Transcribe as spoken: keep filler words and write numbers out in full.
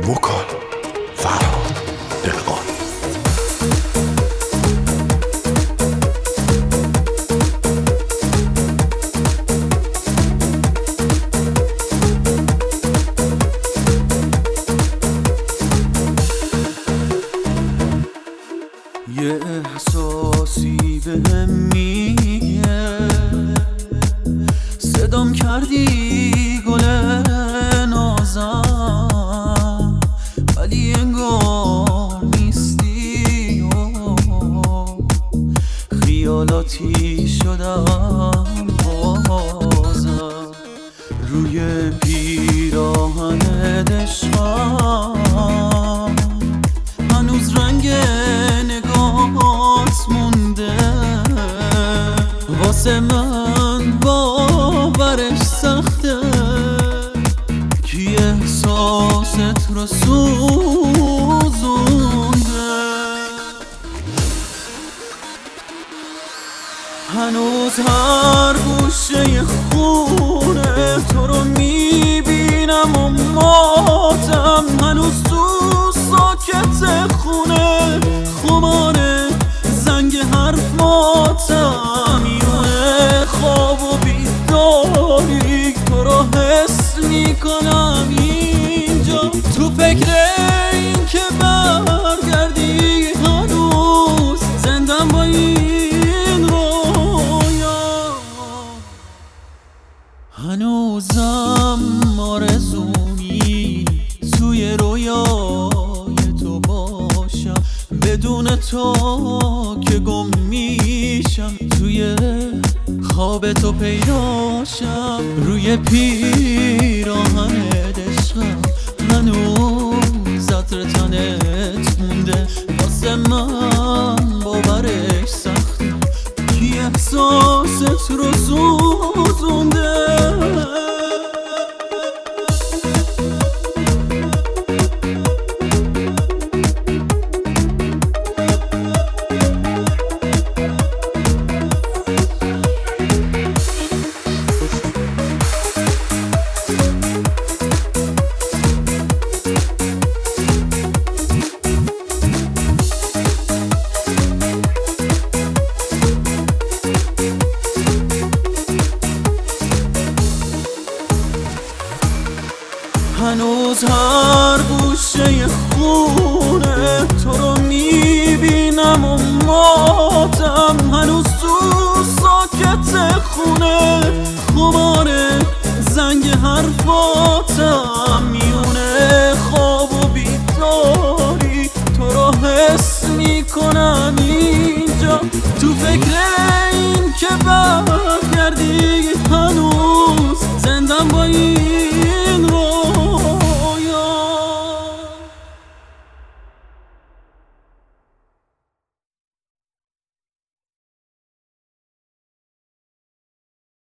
وکال فرهاد دهقان. یه احساسی بهم میگه صدام کردی گل نازم، ولی انگار نیستی و خیالاتی شدم بازم. روی پیراهن عشقم هنوز رنگ نگاهت مونده، واسه من باورش سخته کی احساست رو سوزونده. هنوز هر گوشه خونه تو رو میبینم و ماتم، هنوز تو ساکت خونه خماره زنگ حرفاتم. یه خواب و بیداری تو رو حس میکنم اینجا، تو فکر این که برگردی هنوز زندم با این رویا. هنوزم آرزومی توی رویای تو باشم، بدون تو که گم میشم توی خواب تو پیداشم. روی پیراهن عشقم هنوز عطر تنت مونده، واسه من باورش سخته کی احساست رو سوزونده. هنوز هر گوشه خونه تو رو میبینم و ماتم، هنوز تو ساکت خونه خماره زنگ حرفاتم. میونه خواب و بیداری تو رو حس میکنم اینجا، تو فکر